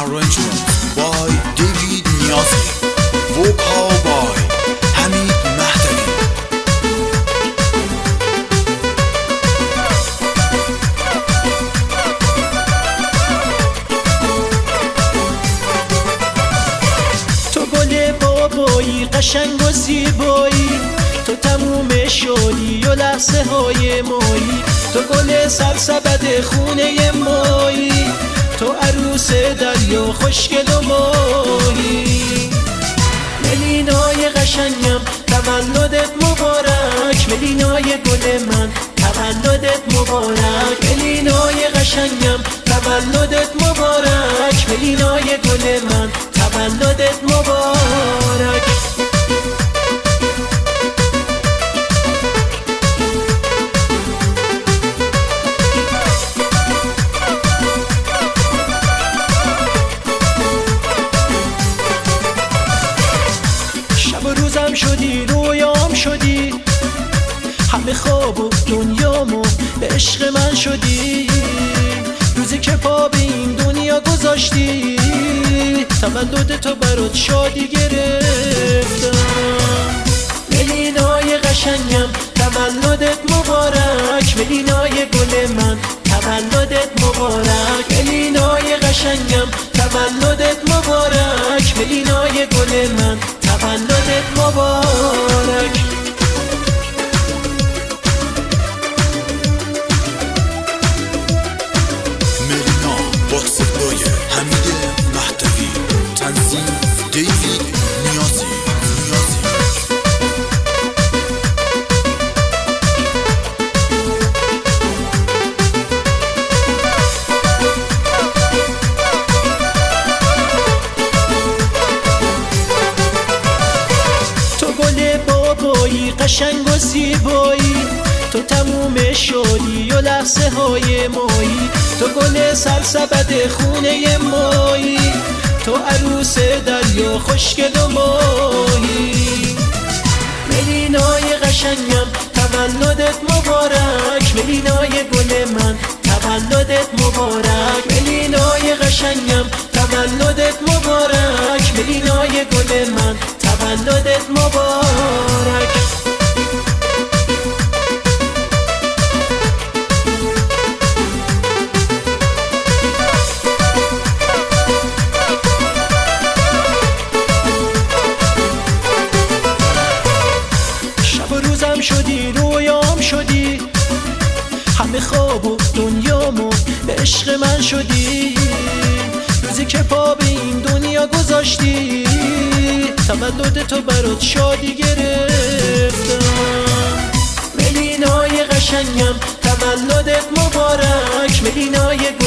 arrangement by David Niazi, vocal by Hamid Mahdavi. تو گل بابایی قشنگ و زیبایی، تو تموم شادی و لحظه های مایی، تو گل سرسبد خونه مایی، تو عروس دریا خوشگل و ماهی. ملینای قشنگم تولدت مبارک، ملینای گل من تولدت مبارک، ملینای قشنگم تولدت مبارک، ملینای گل من تولدت مبارک. روزم شدی رویام شدی، همه خواب و دنیامو به عشق من شدی، روزی که پا به این دنیا گذاشتی، تولد تو برات شادی گرفتم. ملینای قشنگم تولدت مبارک، ملینای گل من تولدت مبارک، ملینای قشنگم تولدت مبارک، ملینای گل من تولدت مبارک. ملینا با صدای حمید مهدوی، تنظیم دیوید نیازی. قشنگ و زیبایی، تو تموم شادی و لحظه های مایی، تو گل سرسبد خونه مایی، تو عروس دریا خوشگل و ماهی. ملینای قشنگم تولدت مبارک، ملینای گل من تولدت مبارک، ملینای قشنگم تولدت مبارک، ملینای گل من تولدت مبارک. روزم شدی رویام شدی، همه خواب و دنیامو به عشق من شدی، روزی که پا به این دنیا گذاشتی، تولد تو برات شادی گرفتم. ملینای قشنگم تولدت مبارک، ملینای